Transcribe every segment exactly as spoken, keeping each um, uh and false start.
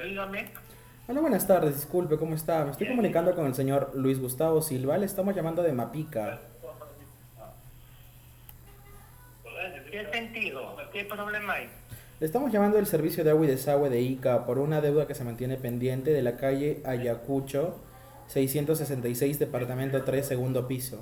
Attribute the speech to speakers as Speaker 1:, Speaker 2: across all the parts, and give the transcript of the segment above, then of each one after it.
Speaker 1: Dígame.
Speaker 2: Hola, buenas tardes, disculpe, ¿cómo está? Me estoy comunicando con el señor Luis Gustavo Silva, le estamos llamando de Mapica.
Speaker 1: ¿Qué sentido? ¿Qué problema hay?
Speaker 2: Le estamos llamando del servicio de agua y desagüe de Ica por una deuda que se mantiene pendiente de la calle Ayacucho, seiscientos sesenta y seis, departamento tres, segundo piso.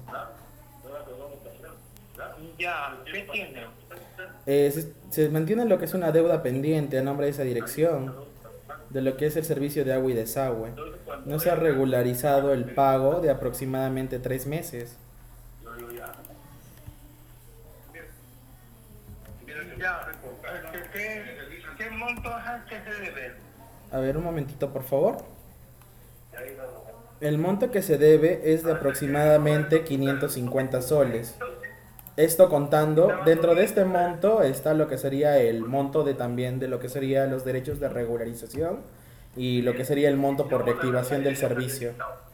Speaker 1: Ya, ¿qué tiene?
Speaker 2: Eh, se, se mantiene lo que es una deuda pendiente a nombre de esa dirección, de lo que es el servicio de agua y desagüe. No se ha regularizado el pago de aproximadamente tres meses.
Speaker 1: Ya, ¿qué, qué, qué monto es el que se debe?
Speaker 2: A ver, un momentito, por favor. El monto que se debe es de aproximadamente quinientos cincuenta soles. Esto contando, dentro de este monto está lo que sería el monto de también de lo que sería los derechos de regularización y lo que sería el monto por reactivación del servicio.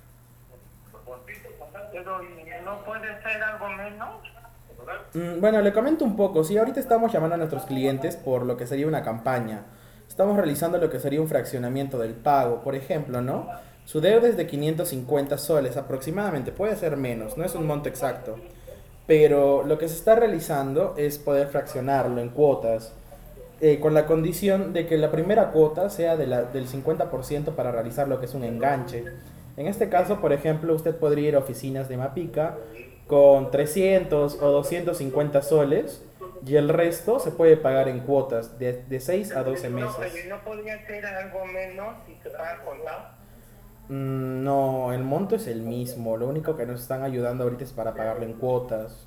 Speaker 1: Pero no puede ser algo menos.
Speaker 2: Mm, Bueno, le comento un poco. Sí, ahorita estamos llamando a nuestros clientes por lo que sería una campaña. Estamos realizando lo que sería un fraccionamiento del pago. Por ejemplo, ¿no? Su deuda es de quinientos cincuenta soles aproximadamente. Puede ser menos, no es un monto exacto. Pero lo que se está realizando es poder fraccionarlo en cuotas, eh, con la condición de que la primera cuota sea de la, del cincuenta por ciento para realizar lo que es un enganche. En este caso, por ejemplo, usted podría ir a oficinas de Mapica con trescientos o doscientos cincuenta soles y el resto se puede pagar en cuotas de, de seis a doce
Speaker 1: No,
Speaker 2: meses.
Speaker 1: oye, no podría ser algo menos si se paga contado.
Speaker 2: Mm, No, el monto es el mismo, lo único que nos están ayudando ahorita es para pagarlo en cuotas.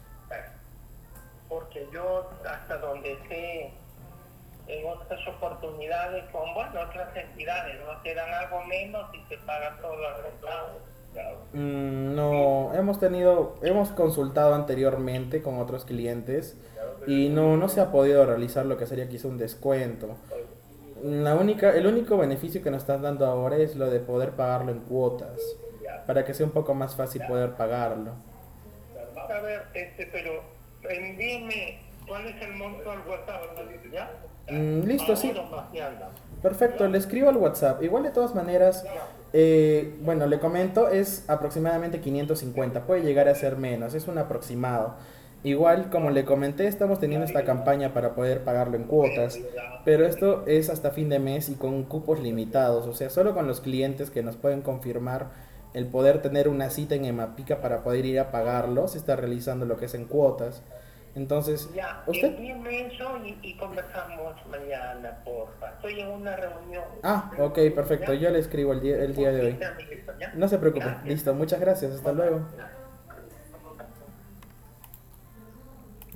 Speaker 1: Porque yo, hasta donde sé, en otras oportunidades con, bueno, otras entidades, no te dan algo menos y te pagan todo al contado.
Speaker 2: Mm, No, hemos tenido, hemos consultado anteriormente con otros clientes y no, no se ha podido realizar lo que sería quizá un descuento. La única, el único beneficio que nos están dando ahora es lo de poder pagarlo en cuotas, para que sea un poco más fácil poder pagarlo.
Speaker 1: A ver, este, pero envíeme cuál es el monto al WhatsApp, ¿ya?
Speaker 2: Mm, listo, sí.
Speaker 1: Ahora mañana.
Speaker 2: Perfecto, le escribo al WhatsApp. Igual de todas maneras, eh, bueno, le comento, es aproximadamente quinientos cincuenta, puede llegar a ser menos, es un aproximado. Igual, como le comenté, estamos teniendo esta campaña para poder pagarlo en cuotas, pero esto es hasta fin de mes y con cupos limitados, o sea, solo con los clientes que nos pueden confirmar el poder tener una cita en Emapica para poder ir a pagarlo, se está realizando lo que es en cuotas. Entonces,
Speaker 1: Ya,
Speaker 2: ¿usted?
Speaker 1: envíeme eso y, y conversamos mañana, porfa. Estoy en una reunión.
Speaker 2: Ah, ok, perfecto,
Speaker 1: ¿Ya?
Speaker 2: yo le escribo el día, el día de hoy.
Speaker 1: Ya, amiguito, ¿ya?
Speaker 2: No se preocupe.
Speaker 1: Gracias.
Speaker 2: Listo, muchas gracias. Hasta
Speaker 1: Bye,
Speaker 2: luego.
Speaker 1: bye.